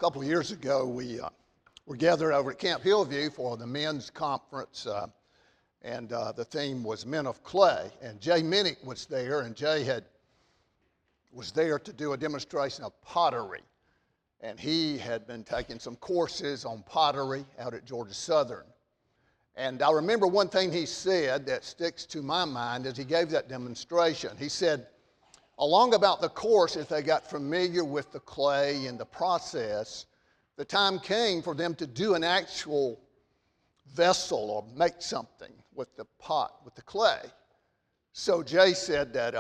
couple of years ago, we were gathered over at Camp Hillview for the men's conference, and the theme was Men of Clay. And Jay Minnick was there, and Jay was there to do a demonstration of pottery. And he had been taking some courses on pottery out at Georgia Southern. And I remember one thing he said that sticks to my mind as he gave that demonstration. He said, along about the course, as they got familiar with the clay and the process, the time came for them to do an actual vessel or make something with the pot, with the clay. So Jay said that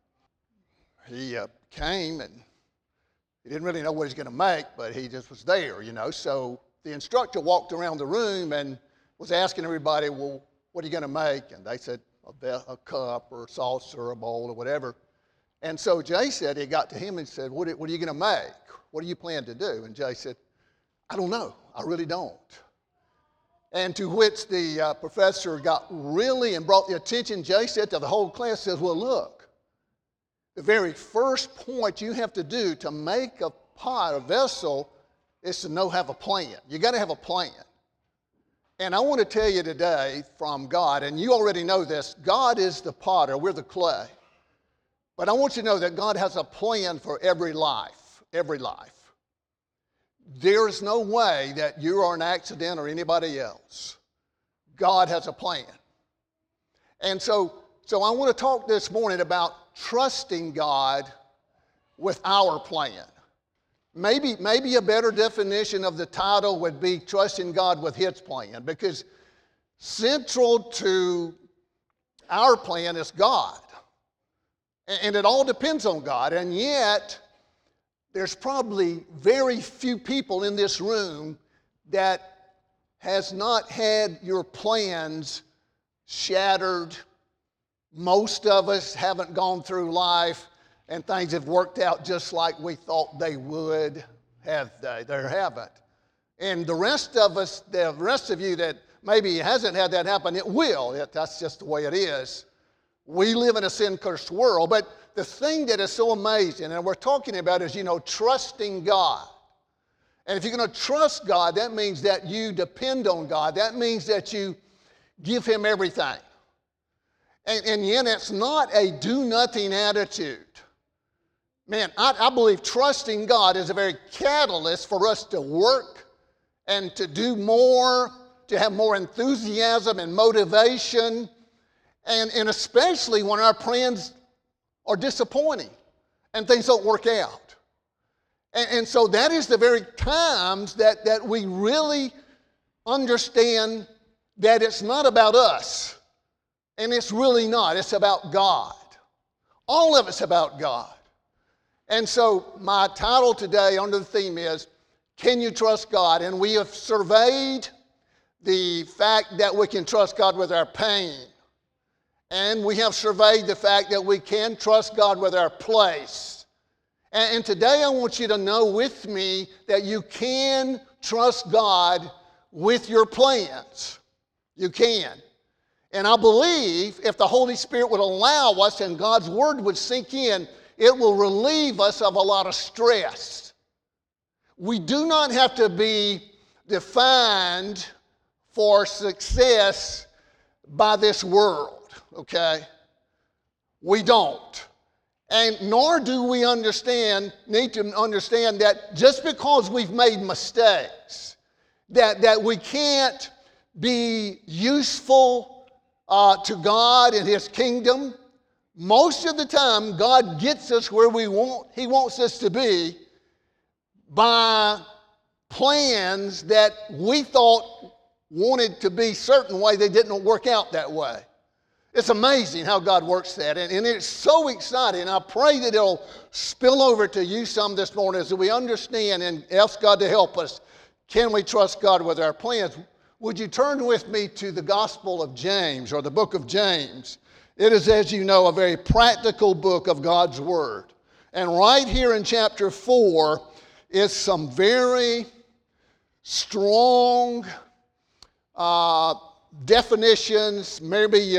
he came and he didn't really know what he was going to make, but he just was there, you know. So the instructor walked around the room and was asking everybody, well, what are you going to make? And they said a cup or a saucer or a bowl or whatever. And so Jay said, he got to him and said, what are you going to make? What do you plan to do? And Jay said, I don't know. I really don't. And to which the professor got really and brought the attention. Jay said to the whole class, says, well, look, the very first point you have to do to make a pot, a vessel, is to have a plan. You got to have a plan. And I want to tell you today from God, and you already know this, God is the potter, we're the clay. But I want you to know that God has a plan for every life, every life. There is no way that you are an accident or anybody else. God has a plan. And so I want to talk this morning about trusting God with our plan. Maybe a better definition of the title would be trusting God with His plan, because central to our plan is God. And it all depends on God. And yet, there's probably very few people in this room that has not had your plans shattered. Most of us haven't gone through life and things have worked out just like we thought they would, have they? They haven't. And the rest of us, the rest of you that maybe hasn't had that happen, it will. That's just the way it is. We live in a sin-cursed world. But the thing that is so amazing, and we're talking about is, trusting God. And if you're going to trust God, that means that you depend on God. That means that you give Him everything. And yet it's not a do-nothing attitude. Man, I believe trusting God is a very catalyst for us to work and to do more, to have more enthusiasm and motivation, and especially when our plans are disappointing and things don't work out. And so that is the very times that we really understand that it's not about us, and it's really not. It's about God. All of it's about God. And so my title today under the theme is, Can You Trust God? And we have surveyed the fact that we can trust God with our pain. And we have surveyed the fact that we can trust God with our place. And today I want you to know with me that you can trust God with your plans. You can. And I believe if the Holy Spirit would allow us and God's Word would sink in, it will relieve us of a lot of stress. We do not have to be defined for success by this world, okay? We don't. And nor do we need to understand that just because we've made mistakes, that we can't be useful to God and His kingdom. Most of the time, God gets us where He wants us to be by plans that we thought wanted to be a certain way. They didn't work out that way. It's amazing how God works that. And it's so exciting. I pray that it'll spill over to you some this morning as we understand and ask God to help us. Can we trust God with our plans? Would you turn with me to the Gospel of James, or the book of James? It is, as you know, a very practical book of God's Word. And right here in chapter 4 is some very strong definitions, maybe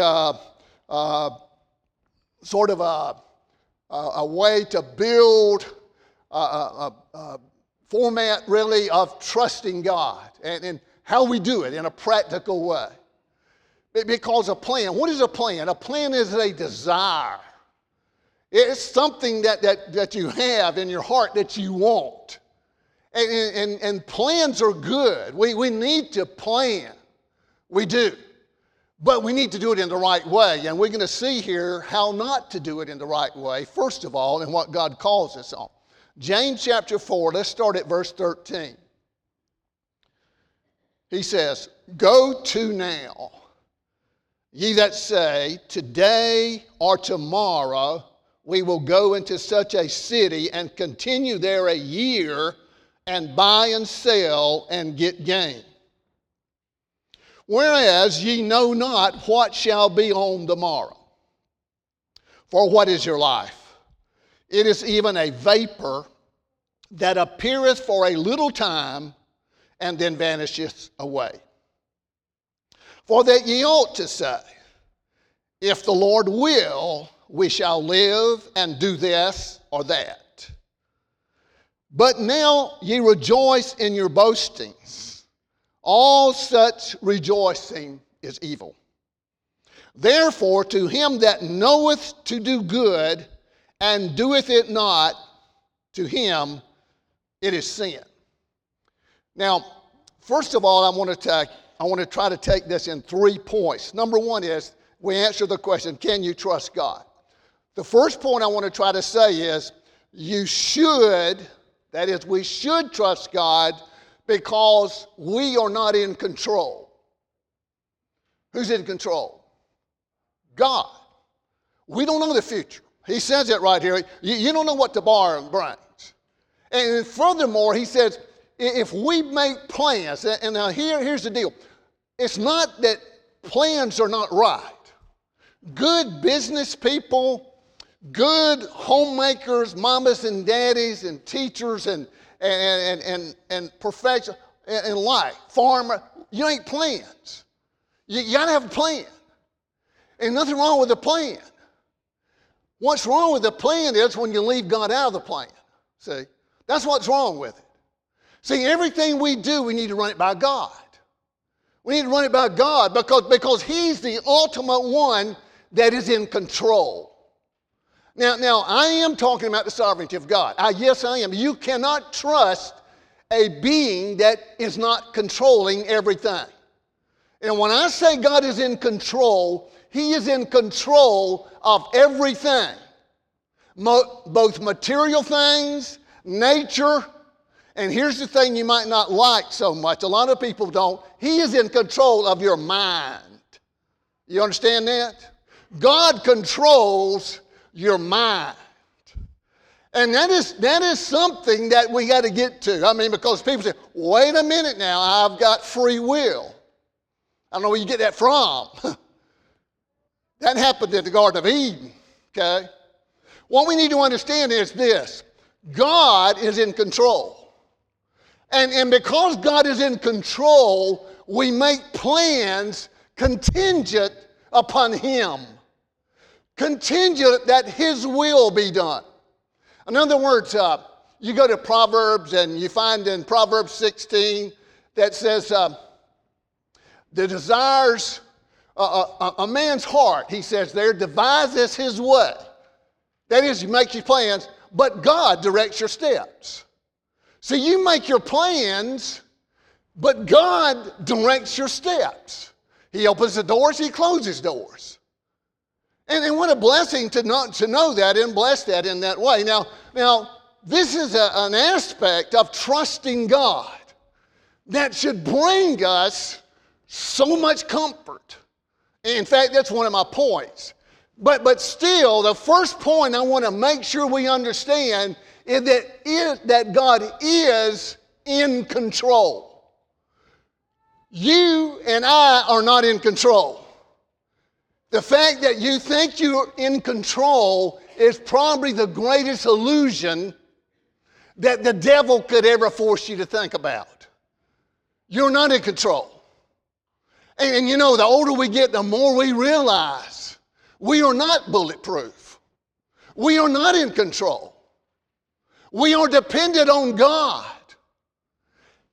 sort of a way to build format really of trusting God and how we do it in a practical way. Because a plan, what is a plan? A plan is a desire. It's something that you have in your heart that you want. And plans are good. We need to plan. We do. But we need to do it in the right way. And we're going to see here how not to do it in the right way, first of all, and what God calls us on. James chapter 4, let's start at verse 13. He says, "Go to now, ye that say, today or tomorrow we will go into such a city and continue there a year and buy and sell and get gain. Whereas ye know not what shall be on the morrow. For what is your life? It is even a vapor that appeareth for a little time and then vanisheth away. For that ye ought to say, if the Lord will, we shall live and do this or that. But now ye rejoice in your boastings. All such rejoicing is evil. Therefore, to him that knoweth to do good and doeth it not, to him it is sin." Now, first of all, I want to try to take this in 3 points. Number one is we answer the question, can you trust God? The first point I want to try to say is you should, that is, we should trust God because we are not in control. Who's in control? God. We don't know the future. He says it right here. You don't know what tomorrow brings. And furthermore, he says, if we make plans, and now here's the deal. It's not that plans are not right. Good business people, good homemakers, mamas and daddies and teachers and professionals in life, farmer, you ain't plans. You got to have a plan. And nothing wrong with a plan. What's wrong with the plan is when you leave God out of the plan. See, that's what's wrong with it. See, everything we do, we need to run it by God. We need to run it by God because He's the ultimate one that is in control. Now, I am talking about the sovereignty of God. Yes, I am. You cannot trust a being that is not controlling everything. And when I say God is in control, He is in control of everything. Both material things, nature, and here's the thing you might not like so much. A lot of people don't. He is in control of your mind. You understand that? God controls your mind. And that is something that we got to get to. I mean, because people say, wait a minute now, I've got free will. I don't know where you get that from. That happened in the Garden of Eden, okay? What we need to understand is this. God is in control. And because God is in control, we make plans contingent upon Him. Contingent that His will be done. In other words, you go to Proverbs and you find in Proverbs 16 that says, the desires, a man's heart, he says there, devises his way. That is, he makes his plans, but God directs your steps. So you make your plans, but God directs your steps. He opens the doors, He closes doors. And what a blessing to know that and bless that in that way. Now this is an aspect of trusting God that should bring us so much comfort. In fact, that's one of my points. But still, the first point I want to make sure we understand is that God is in control. You and I are not in control. The fact that you think you're in control is probably the greatest illusion that the devil could ever force you to think about. You're not in control. And you know, the older we get, the more we realize we are not bulletproof. We are not in control. We are dependent on God.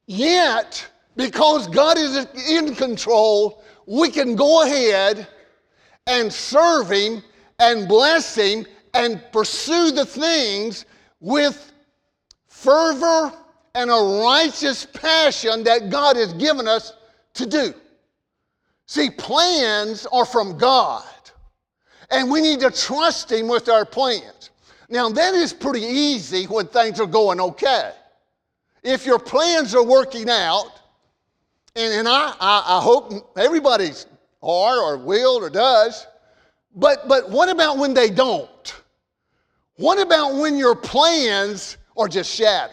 Yet, because God is in control, we can go ahead and serve Him and bless Him and pursue the things with fervor and a righteous passion that God has given us to do. See, plans are from God, and we need to trust Him with our plans. Now, that is pretty easy when things are going okay. If your plans are working out, and I hope everybody's are or will or does, but what about when they don't? What about when your plans are just shattered?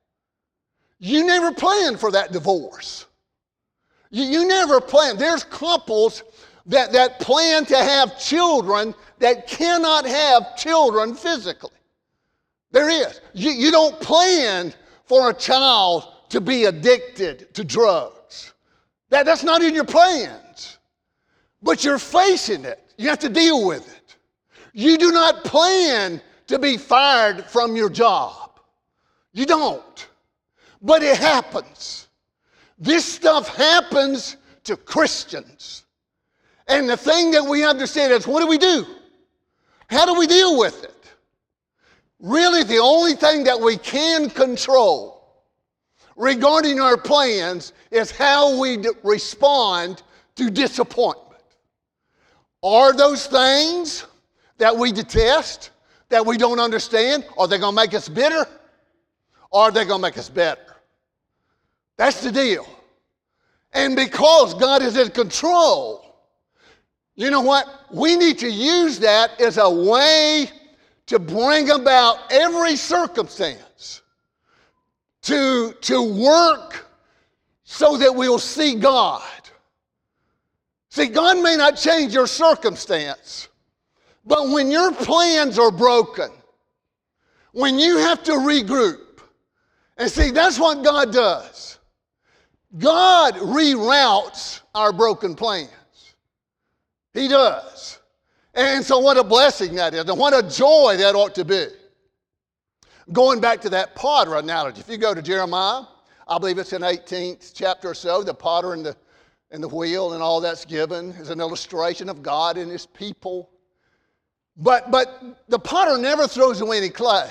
You never planned for that divorce. You never planned. There's couples that plan to have children that cannot have children physically. There is. You don't plan for a child to be addicted to drugs. That's not in your plans. But you're facing it. You have to deal with it. You do not plan to be fired from your job. You don't. But it happens. This stuff happens to Christians. And the thing that we understand is, what do we do? How do we deal with it? Really, the only thing that we can control regarding our plans is how we respond to disappointment. Are those things that we detest, that we don't understand, are they going to make us bitter? Or are they going to make us better? That's the deal. And because God is in control, you know what? We need to use that as a way to bring about every circumstance, to work so that we'll see God. See, God may not change your circumstance, but when your plans are broken, when you have to regroup, and see, that's what God does. God reroutes our broken plans. He does. And so what a blessing that is, and what a joy that ought to be. Going back to that potter analogy, if you go to Jeremiah, I believe it's in 18th chapter or so, the potter and the wheel and all that's given is an illustration of God and His people. But the potter never throws away any clay.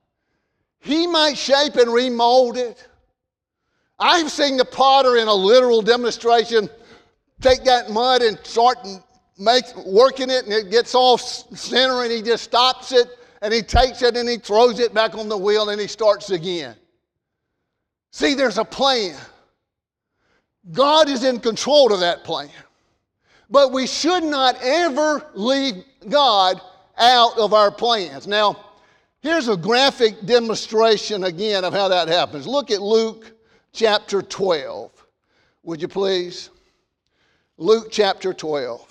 He might shape and remold it. I've seen the potter in a literal demonstration take that mud and start working it, and it gets off center, and he just stops it, and he takes it and he throws it back on the wheel, and he starts again. See, there's a plan. God is in control of that plan. But we should not ever leave God out of our plans. Now, here's a graphic demonstration again of how that happens. Look at Luke chapter 12, would you please? Luke chapter 12.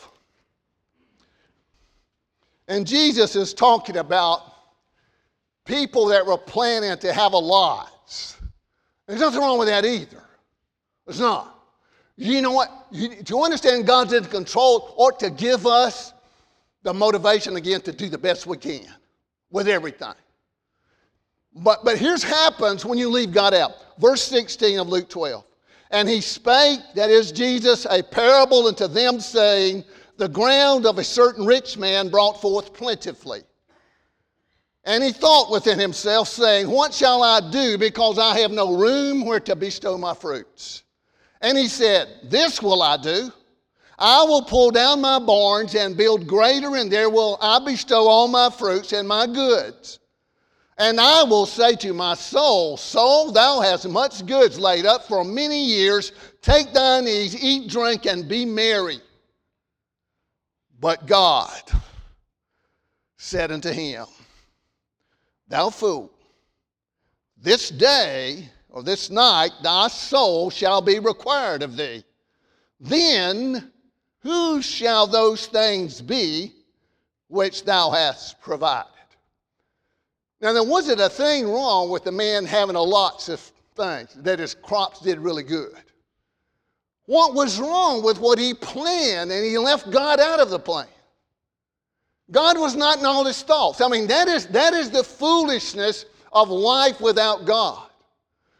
And Jesus is talking about people that were planning to have a lot. There's nothing wrong with that either. There's not. You know what? To understand God's in control ought to give us the motivation again to do the best we can with everything. But here's happens when you leave God out. Verse 16 of Luke 12. And he spake, that is Jesus, a parable unto them, saying, the ground of a certain rich man brought forth plentifully. And he thought within himself, saying, what shall I do, because I have no room where to bestow my fruits? And he said, this will I do. I will pull down my barns and build greater, and there will I bestow all my fruits and my goods. And I will say to my soul, soul, thou hast much goods laid up for many years. Take thine ease, eat, drink, and be merry. But God said unto him, thou fool, this day or this night thy soul shall be required of thee. Then who shall those things be which thou hast provided? Now, there wasn't a thing wrong with the man having a lots of things, that his crops did really good. What was wrong with what he planned, and he left God out of the plan? God was not in all his thoughts. I mean, that is the foolishness of life without God.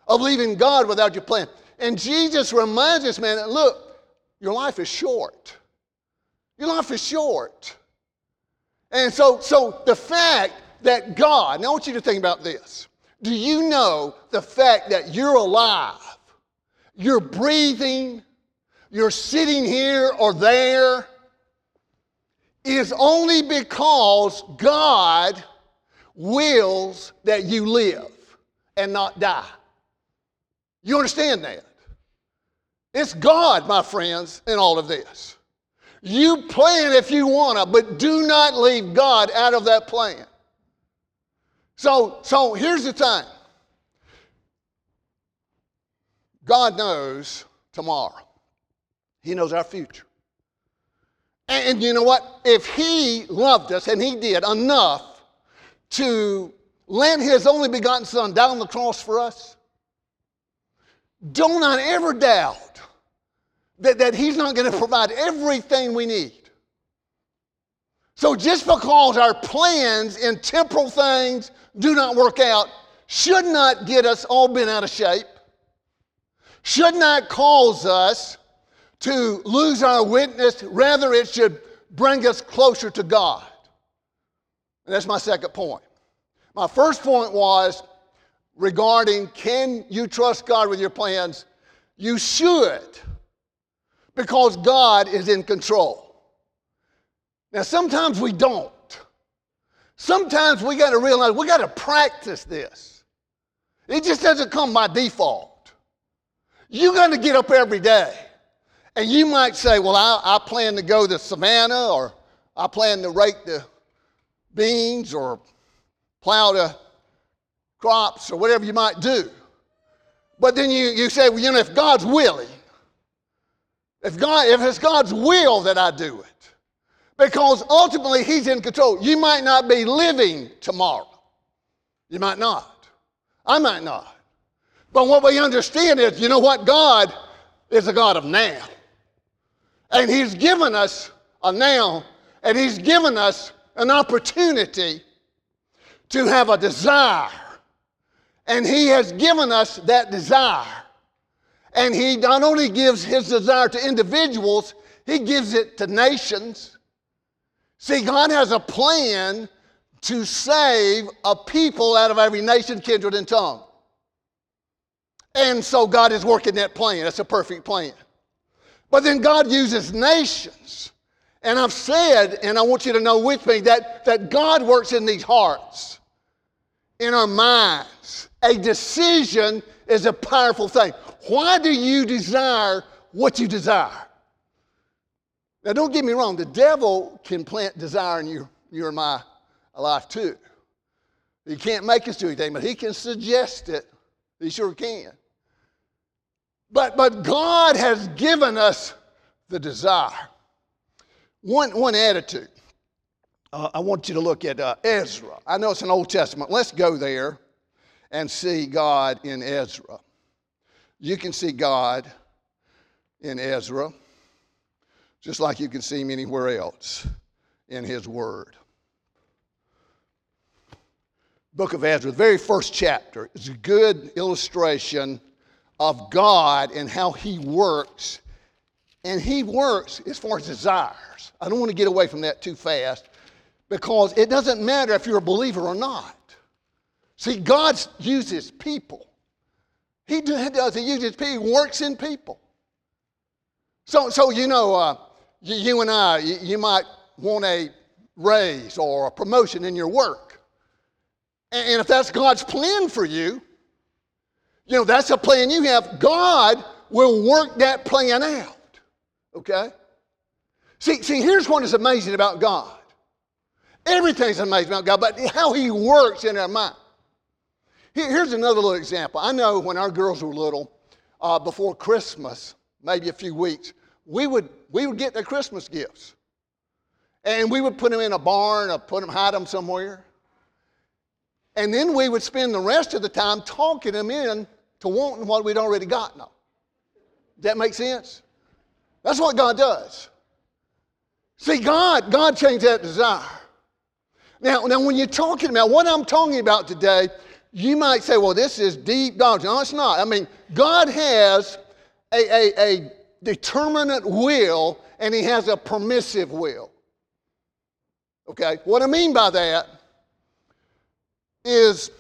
of leaving God without your plan. And Jesus reminds us, man, that look, your life is short. Your life is short. And so the fact that God, now I want you to think about this. Do you know the fact that you're alive, you're breathing, you're sitting here or there, is only because God wills that you live and not die. You understand that? It's God, my friends, in all of this. You plan if you want to, but do not leave God out of that plan. So here's the thing. God knows tomorrow. He knows our future. And you know what? If He loved us, and He did enough to let His only begotten Son down on the cross for us, do not ever doubt that He's not going to provide everything we need. So just because our plans in temporal things do not work out, should not get us all bent out of shape, should not cause us to lose our witness. Rather, it should bring us closer to God. And that's my second point. My first point was regarding, can you trust God with your plans? You should, because God is in control. Now, sometimes we don't. Sometimes we got to realize we got to practice this. It just doesn't come by default. You got to get up every day. And you might say, well, I plan to go to Savannah, or I plan to rake the beans or plow the crops or whatever you might do. But then you say, well, you know, if God's willing, if it's God's will that I do it, because ultimately He's in control. You might not be living tomorrow. You might not. I might not. But what we understand is, you know what? God is a God of now. And He's given us a now, and He's given us an opportunity to have a desire. And He has given us that desire. And He not only gives His desire to individuals, He gives it to nations. See, God has a plan to save a people out of every nation, kindred, and tongue. And so God is working that plan. That's a perfect plan. But then God uses nations. And I've said, and I want you to know with me, that God works in these hearts, in our minds. A decision is a powerful thing. Why do you desire what you desire? Now, don't get me wrong. The devil can plant desire in your and my life too. He can't make us do anything, but he can suggest it. He sure can. But God has given us the desire. One attitude. I want you to look at Ezra. I know it's an Old Testament. Let's go there and see God in Ezra. You can see God in Ezra just like you can see Him anywhere else in His Word. Book of Ezra, the very first chapter, is a good illustration of God and how He works. And He works as far as desires. I don't want to get away from that too fast, because it doesn't matter if you're a believer or not. See, God uses people. He does. He uses people. He works in people. So you know, you and I, you might want a raise or a promotion in your work. And if that's God's plan for you, you know, that's a plan you have. God will work that plan out. Okay? See, here's what is amazing about God. Everything's amazing about God, but how He works in our mind. Here's another little example. I know when our girls were little, before Christmas, maybe a few weeks, we would get their Christmas gifts. And we would put them in a barn or hide them somewhere. And then we would spend the rest of the time talking them in to wanting what we'd already gotten them. Does that make sense? That's what God does. See, God changed that desire. Now when you're talking about, what I'm talking about today, you might say, well, this is deep doctrine. No, it's not. I mean, God has a determinate will, and he has a permissive will. Okay? What I mean by that is,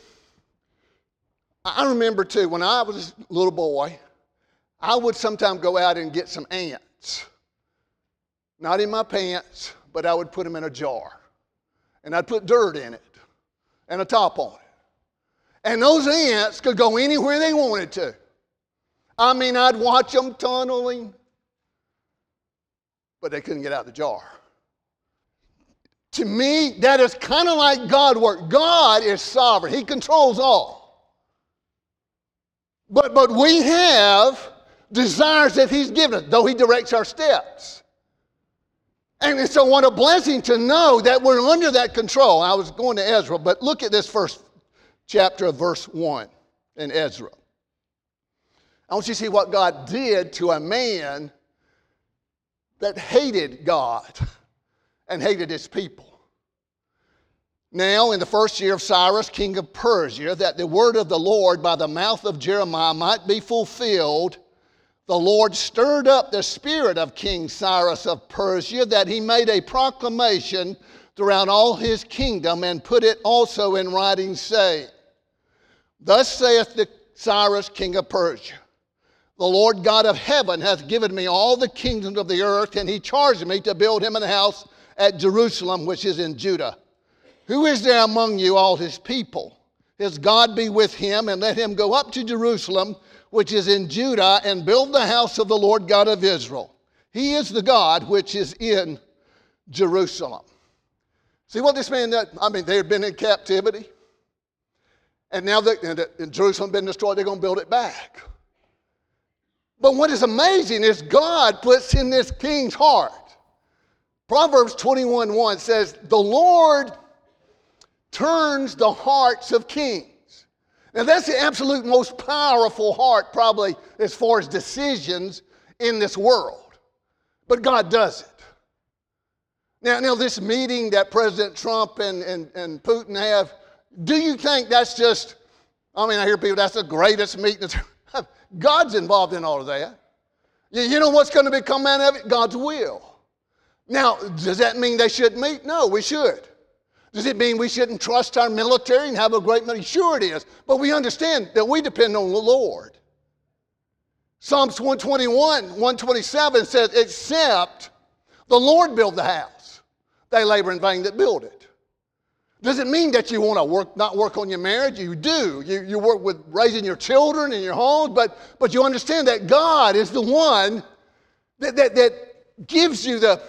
I remember too, when I was a little boy, I would sometimes go out and get some ants. Not in my pants, but I would put them in a jar. And I'd put dirt in it and a top on it. And those ants could go anywhere they wanted to. I mean, I'd watch them tunneling, but they couldn't get out of the jar. To me, that is kind of like God works. God is sovereign. He controls all. But we have desires that he's given us, though he directs our steps. And so what a blessing to know that we're under that control. I was going to Ezra, but look at this first chapter of verse 1 in Ezra. I want you to see what God did to a man that hated God and hated his people. Now, in the first year of Cyrus, king of Persia, that the word of the Lord by the mouth of Jeremiah might be fulfilled, the Lord stirred up the spirit of King Cyrus of Persia, that he made a proclamation throughout all his kingdom and put it also in writing, saying, Thus saith the Cyrus, king of Persia, the Lord God of heaven hath given me all the kingdoms of the earth, and he charged me to build him an house at Jerusalem, which is in Judah. Who is there among you, all his people? His God be with him, and let him go up to Jerusalem, which is in Judah, and build the house of the Lord God of Israel. He is the God which is in Jerusalem. See what this man did? I mean, they had been in captivity, and now that Jerusalem had been destroyed, they're going to build it back. But what is amazing is God puts in this king's heart. Proverbs 21:1 says, the Lord turns the hearts of kings. Now that's the absolute most powerful heart probably as far as decisions in this world. But God does it. Now this meeting that President Trump and Putin have, do you think that's just, I mean, I hear people, that's the greatest meeting. God's involved in all of that. You know what's going to come out of it? God's will. Now, does that mean they shouldn't meet? No, we should. Does it mean we shouldn't trust our military and have a great military? Sure it is. But we understand that we depend on the Lord. Psalms 127 says, except the Lord build the house, they labor in vain that build it. Does it mean that you want to not work on your marriage? You do. You work with raising your children in your home, but you understand that God is the one that gives you the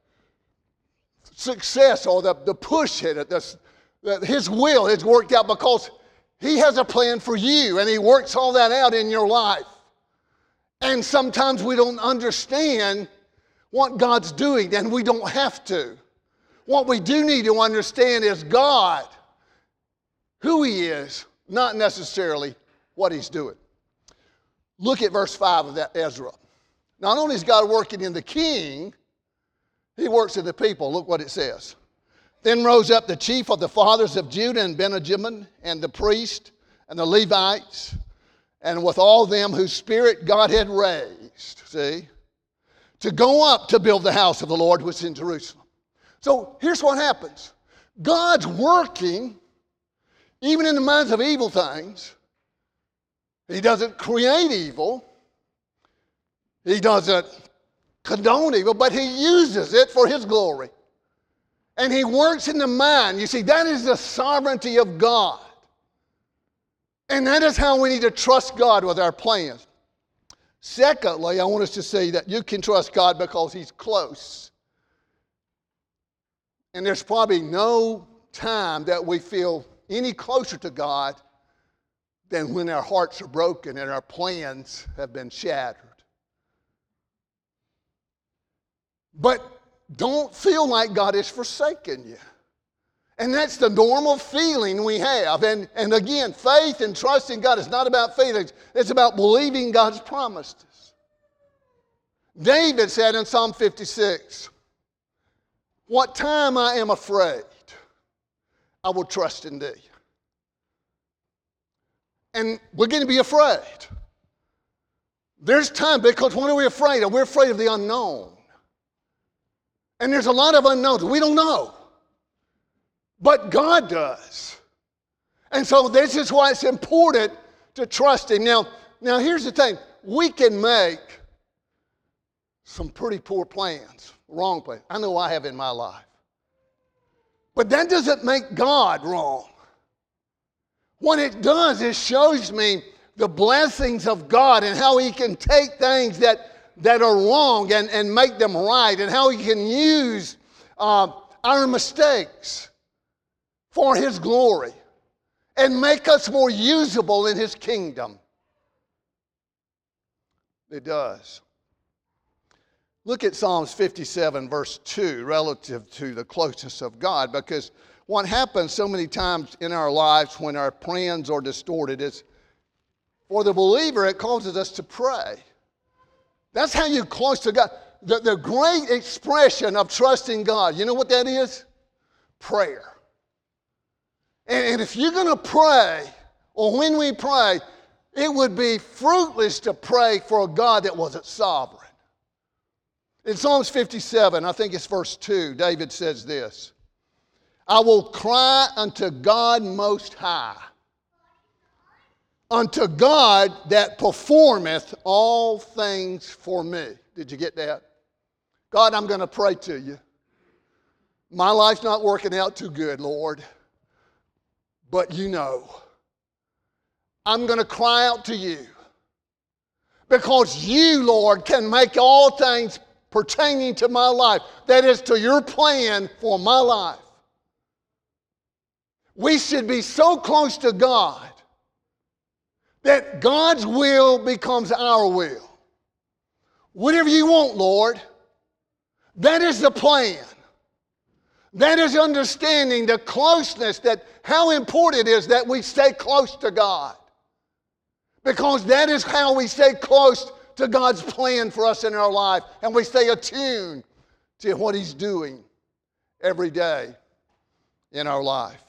success or the push in it. His will is worked out because he has a plan for you, and he works all that out in your life. And sometimes we don't understand what God's doing, and we don't have to. What we do need to understand is God, who he is, not necessarily what he's doing. Look at verse 5 of that Ezra. Not only is God working in the king, he works in the people. Look what it says. Then rose up the chief of the fathers of Judah and Benjamin, and the priest and the Levites, and with all them whose spirit God had raised, see, to go up to build the house of the Lord which is in Jerusalem. So here's what happens. God's working even in the minds of evil things. He doesn't create evil. He doesn't condone evil, but he uses it for his glory. And he works in the mind. You see, that is the sovereignty of God. And that is how we need to trust God with our plans. Secondly, I want us to see that you can trust God because he's close. And there's probably no time that we feel any closer to God than when our hearts are broken and our plans have been shattered. But don't feel like God has forsaken you. And that's the normal feeling we have. And again, faith and trusting God is not about feelings. It's about believing God's promises. David said in Psalm 56, what time I am afraid, I will trust in thee. And we're going to be afraid. There's time, because what are we afraid of? We're afraid of the unknown. And there's a lot of unknowns. We don't know. But God does. And so this is why it's important to trust Him. Now here's the thing. We can make some pretty poor plans, wrong plans. I know I have in my life. But that doesn't make God wrong. What it does is shows me the blessings of God and how He can take things that are wrong and make them right, and how He can use our mistakes for His glory and make us more usable in His kingdom. It does. Look at Psalms 57, verse 2, relative to the closeness of God, because what happens so many times in our lives when our plans are distorted is, for the believer, it causes us to pray. That's how you're close to God. The great expression of trusting God, you know what that is? Prayer. And if you're going to pray, or when we pray, it would be fruitless to pray for a God that wasn't sovereign. In Psalms 57, I think it's verse 2, David says this: I will cry unto God Most High, unto God that performeth all things for me. Did you get that? God, I'm going to pray to you. My life's not working out too good, Lord, but you know. I'm going to cry out to you because you, Lord, can make all things pertaining to my life. That is, to your plan for my life. We should be so close to God that God's will becomes our will. Whatever you want, Lord, that is the plan. That is understanding the closeness, that how important it is that we stay close to God. Because that is how we stay close to God's plan for us in our life, and we stay attuned to what He's doing every day in our life.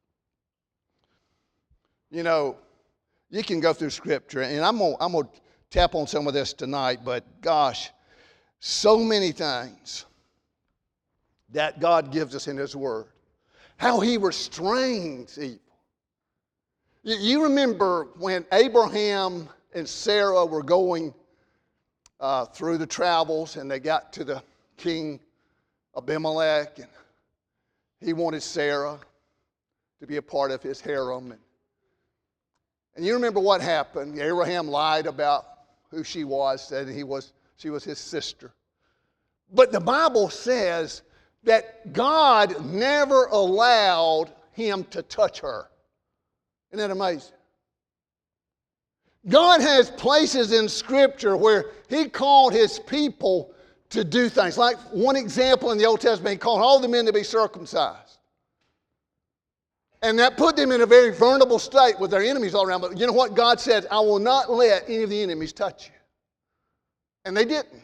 You know, you can go through Scripture, and I'm gonna tap on some of this tonight, but gosh, so many things that God gives us in His Word. How He restrains evil. You remember when Abraham and Sarah were going through the travels, and they got to the king Abimelech, and he wanted Sarah to be a part of his harem. And you remember what happened. Abraham lied about who she was, said she was his sister. But the Bible says that God never allowed him to touch her. Isn't that amazing? God has places in Scripture where He called His people to do things. Like one example in the Old Testament, He called all the men to be circumcised. And that put them in a very vulnerable state with their enemies all around. But you know what? God said, I will not let any of the enemies touch you. And they didn't.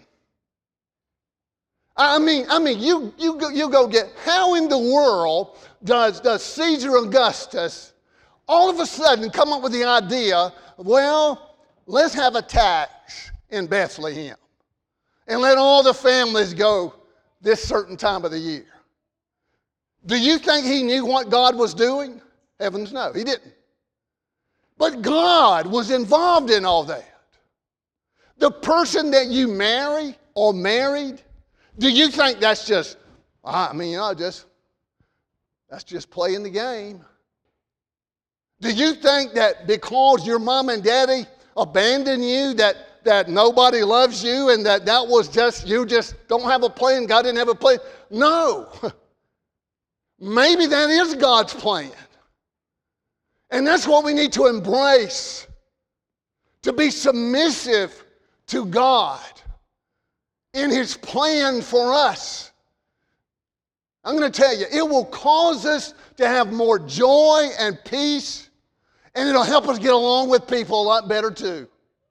I mean, you go get, how in the world does Caesar Augustus all of a sudden come up with the idea, well, let's have a tax in Bethlehem and let all the families go this certain time of the year? Do you think he knew what God was doing? Heavens no, he didn't. But God was involved in all that. The person that you marry or married, do you think that's just, that's just playing the game? Do you think that because your mom and daddy abandoned you, that nobody loves you and that was just, you just don't have a plan, God didn't have a plan? No. Maybe that is God's plan. And that's what we need to embrace, to be submissive to God in His plan for us. I'm going to tell you, it will cause us to have more joy and peace, and it'll help us get along with people a lot better too.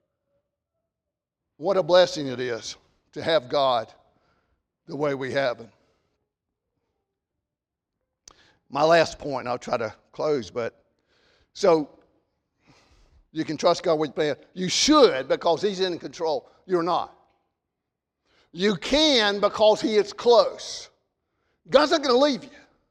What a blessing it is to have God the way we have Him. My last point, and I'll try to close, so You can trust God with your plan. You should because He's in control. You're not. You can because He is close. God's not going to leave you.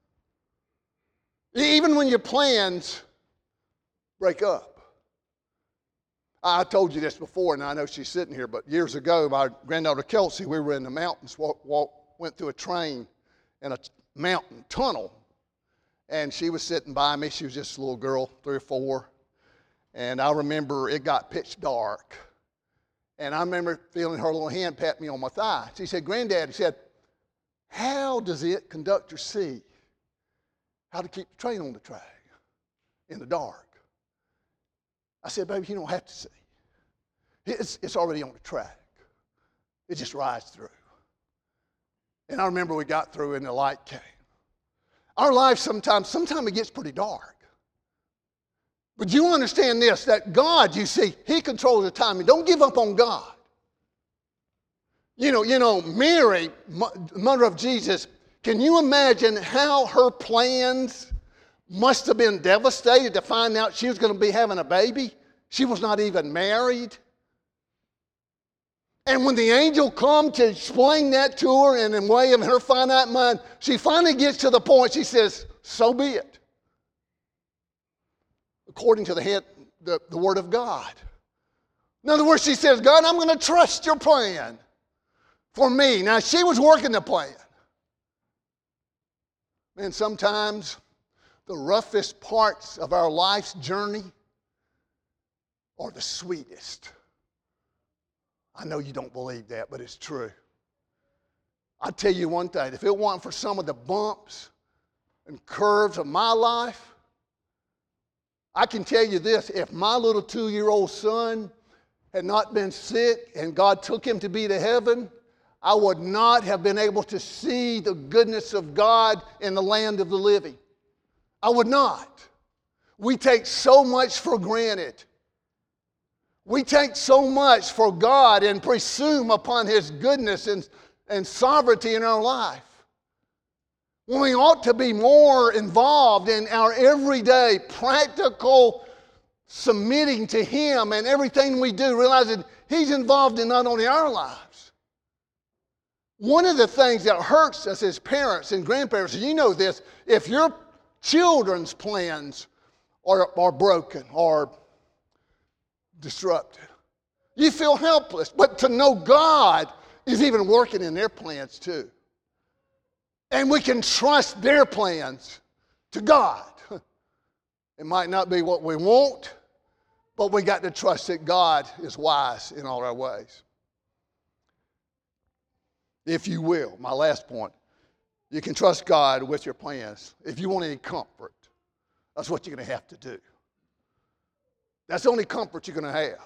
Even when your plans break up. I told you this before, and I know she's sitting here, but years ago, my granddaughter Kelsey, we were in the mountains, went through a train in a mountain tunnel, and she was sitting by me. She was just a little girl, 3 or 4, and I remember it got pitch dark, and I remember feeling her little hand pat me on my thigh. She said, "Granddad," she said, "how does the conductor see how to keep the train on the track in the dark?" I said, "Baby, you don't have to see. It's already on the track. It just rides through." And I remember we got through and the light came. Our life sometimes it gets pretty dark. But you understand this, that God, you see, He controls the timing. Don't give up on God. You know, Mary, mother of Jesus, can you imagine how her plans must have been devastated to find out she was going to be having a baby? She was not even married. And when the angel come to explain that to her in the way of her finite mind, she finally gets to the point, she says, "So be it." According to the Word of God. In other words, she says, "God, I'm going to trust your plan for me." Now, she was working the plan. Man, sometimes the roughest parts of our life's journey are the sweetest. I know you don't believe that, but it's true. I'll tell you one thing. If it wasn't for some of the bumps and curves of my life, I can tell you this. If my little 2-year-old son had not been sick and God took him to be to heaven, I would not have been able to see the goodness of God in the land of the living. I would not. We take so much for granted. We take so much for God and presume upon His goodness and sovereignty in our life, when we ought to be more involved in our everyday practical submitting to Him and everything we do, realizing He's involved in not only our lives. One of the things that hurts us as parents and grandparents, you know this, if your children's plans are broken or disrupted, you feel helpless. But to know God is even working in their plans too. And we can trust their plans to God. It might not be what we want, but we got to trust that God is wise in all our ways. If you will, my last point, you can trust God with your plans. If you want any comfort, that's what you're going to have to do. That's the only comfort you're going to have.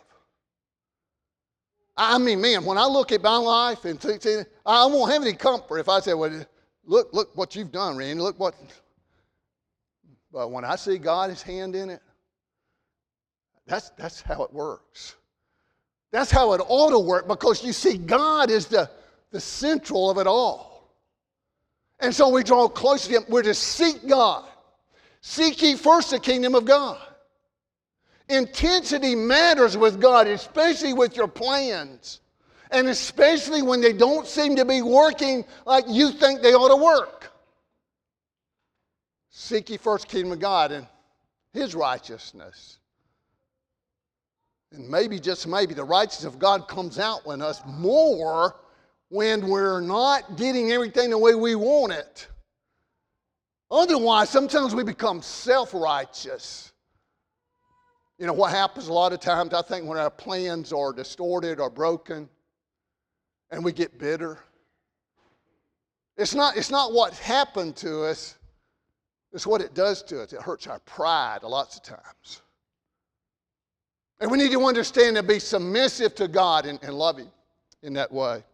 I mean, man, when I look at my life and think, I won't have any comfort if I say, "Well, look what you've done, Randy. Look what." But when I see God's hand in it, that's how it works. That's how it ought to work, because you see, God is the central of it all. And so we draw close to Him. We're to seek God. Seek ye first the kingdom of God. Intensity matters with God, especially with your plans, and especially when they don't seem to be working like you think they ought to work. Seek ye first the kingdom of God and His righteousness. And maybe, just maybe, the righteousness of God comes out in us more when we're not getting everything the way we want it. Otherwise, sometimes we become self-righteous. You know what happens a lot of times, I think, when our plans are distorted or broken and we get bitter? It's not what happened to us, it's what it does to us. It hurts our pride lots of times. And we need to understand and be submissive to God and love Him in that way.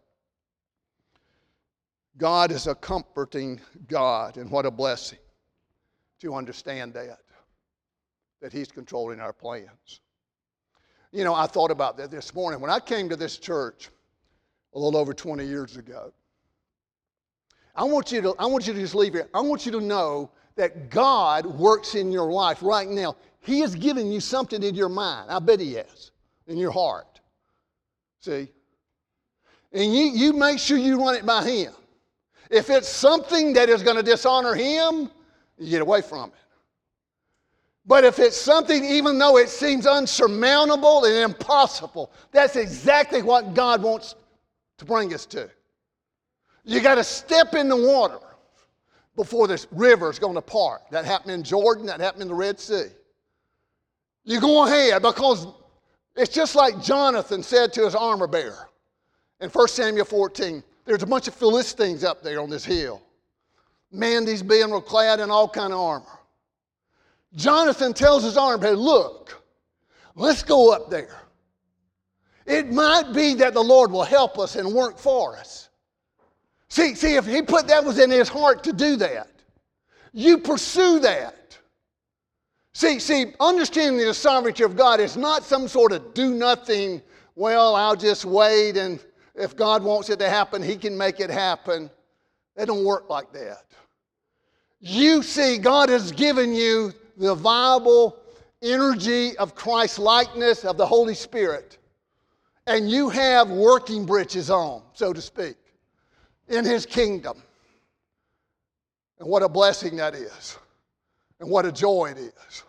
God is a comforting God, and what a blessing to understand that He's controlling our plans. You know, I thought about that this morning. When I came to this church a little over 20 years ago, I want you to just leave here. I want you to know that God works in your life right now He is giving you something in your mind. I bet he has, in your heart. See? And you make sure you run it by him. If it's something that is going to dishonor him, you get away from it. But if it's something, even though it seems unsurmountable and impossible, that's exactly what God wants to bring us to. You got to step in the water before this river is going to part. That happened in Jordan. That happened in the Red Sea. You go ahead, because it's just like Jonathan said to his armor bearer in 1 Samuel 14. There's a bunch of Philistines up there on this hill. Man, these men were clad in all kind of armor. Jonathan tells his armor bearer, look, let's go up there. It might be that the Lord will help us and work for us. See, if he put that was in his heart to do that, you pursue that. See, understanding the sovereignty of God is not some sort of do nothing, well, I'll just wait, and if God wants it to happen, he can make it happen. It don't work like that. You see, God has given you the viable energy of Christ's likeness, of the Holy Spirit. And you have working breeches on, so to speak, in his kingdom. And what a blessing that is. And what a joy it is.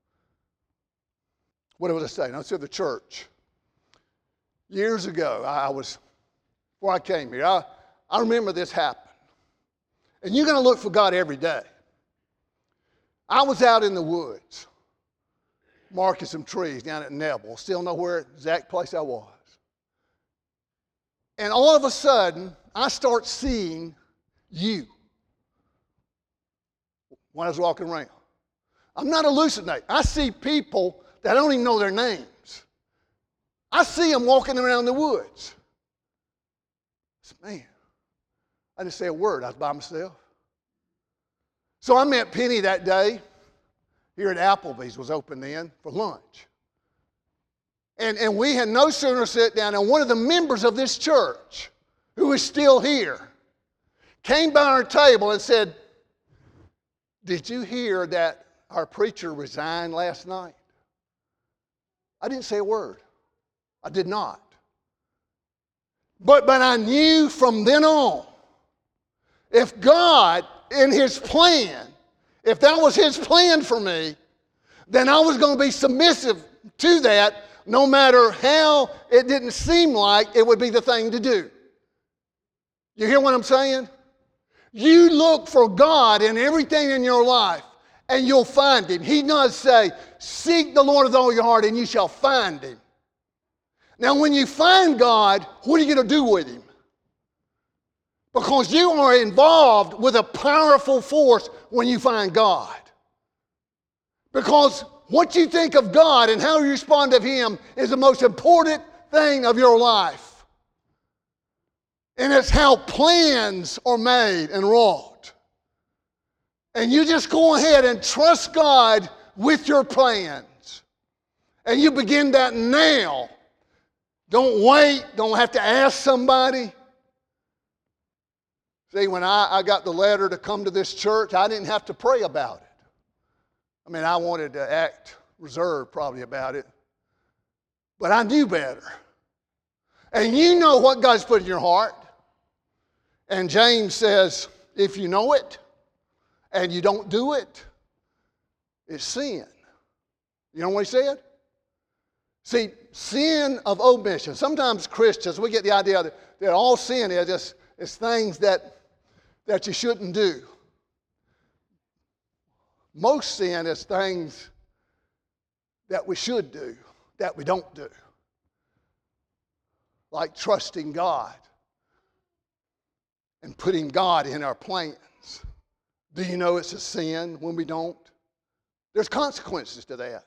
What was I saying? I was at the church. Years ago, before I came here, I remember this happened. And you're going to look for God every day. I was out in the woods, marking some trees down at Nebel. Still know where exact place I was. And all of a sudden, I start seeing you when I was walking around. I'm not hallucinating. I see people that I don't even know their names. I see them walking around the woods. Man, I didn't say a word. I was by myself. So I met Penny that day here at Applebee's, was open then, for lunch. And we had no sooner sat down, and one of the members of this church, who is still here, came by our table and said, did you hear that our preacher resigned last night? I didn't say a word. I did not. But I knew from then on, if God, in his plan, if that was his plan for me, then I was going to be submissive to that, no matter how it didn't seem like it would be the thing to do. You hear what I'm saying? You look for God in everything in your life, and you'll find him. He does say, seek the Lord with all your heart, and you shall find him. Now, when you find God, what are you going to do with him? Because you are involved with a powerful force when you find God. Because what you think of God and how you respond to him is the most important thing of your life. And it's how plans are made and wrought. And you just go ahead and trust God with your plans. And you begin that now. Don't wait. Don't have to ask somebody. See, when I got the letter to come to this church, I didn't have to pray about it. I mean, I wanted to act reserved probably about it. But I knew better. And you know what God's put in your heart. And James says, if you know it and you don't do it, it's sin. You know what he said? See, sin of omission. Sometimes Christians, we get the idea that all sin is things that you shouldn't do. Most sin is things that we should do, that we don't do. Like trusting God and putting God in our plans. Do you know it's a sin when we don't? There's consequences to that.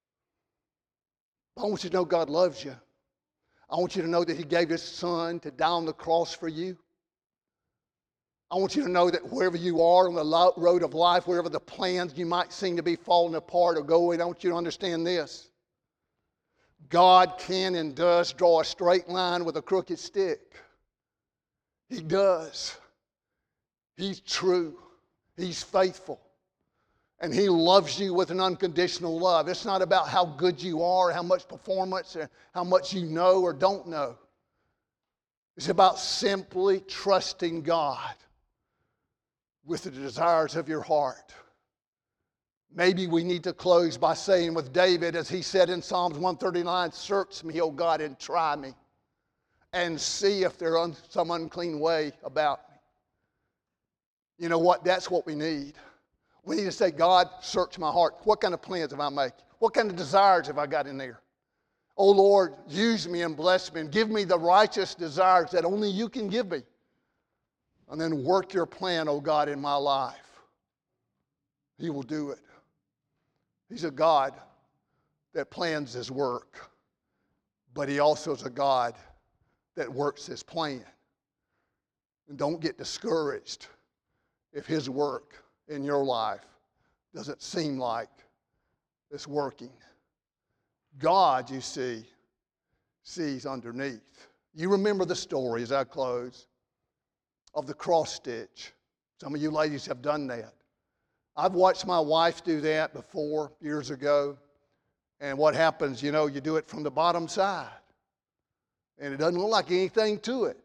I want you to know God loves you. I want you to know that he gave his son to die on the cross for you. I want you to know that wherever you are on the road of life, wherever the plans you might seem to be falling apart or going, I want you to understand this. God can and does draw a straight line with a crooked stick. He does. He's true. He's faithful. And He loves you with an unconditional love. It's not about how good you are, how much performance, or how much you know or don't know. It's about simply trusting God with the desires of your heart. Maybe we need to close by saying with David, as he said in Psalms 139, "Search me, O God, and try me, and see if there is some unclean way about me." You know what? That's what we need. We need to say, "God, search my heart. What kind of plans have I made? What kind of desires have I got in there? Oh, Lord, use me and bless me and give me the righteous desires that only you can give me. And then work your plan, oh God, in my life." He will do it. He's a God that plans His work, but He also is a God that works His plan. And don't get discouraged if His work in your life doesn't seem like it's working. God, you see, sees underneath. You remember the story, as I close, of the cross stitch. Some of you ladies have done that. I've watched my wife do that before, years ago. And what happens, you do it from the bottom side. And it doesn't look like anything to it.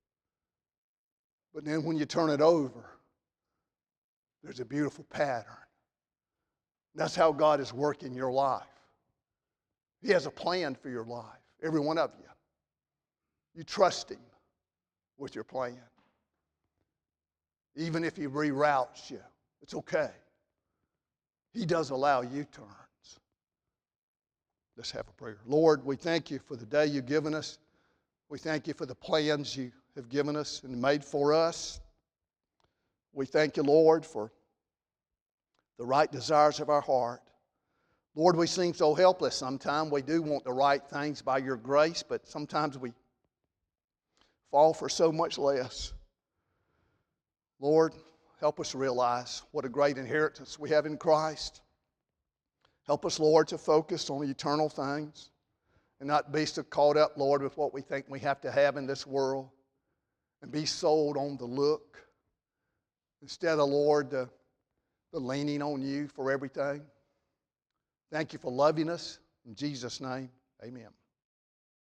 But then when you turn it over, there's a beautiful pattern. That's how God is working your life. He has a plan for your life, every one of you. You trust Him with your plan. Even if He reroutes you, it's okay. He does allow U-turns. Let's have a prayer. Lord, we thank You for the day You've given us. We thank You for the plans You have given us and made for us. We thank You, Lord, for the right desires of our heart. Lord, we seem so helpless sometimes. We do want the right things by Your grace, but sometimes we fall for so much less. Lord, help us realize what a great inheritance we have in Christ. Help us, Lord, to focus on eternal things and not be so caught up, Lord, with what we think we have to have in this world and be sold on the look instead of, Lord, the leaning on You for everything. Thank You for loving us. In Jesus' name, amen.